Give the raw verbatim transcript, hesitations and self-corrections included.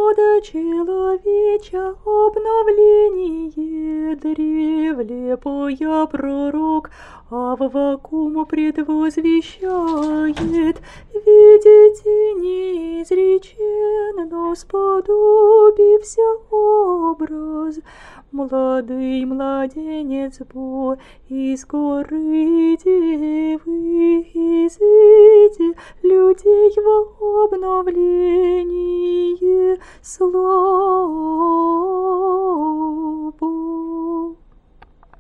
рода человеча обновление древле поя пророк Аввакум предвозвещает. Видите, неизречен, но сподобився образ. Младый младенец Бо из горы девы изыди людей в обновлении слава.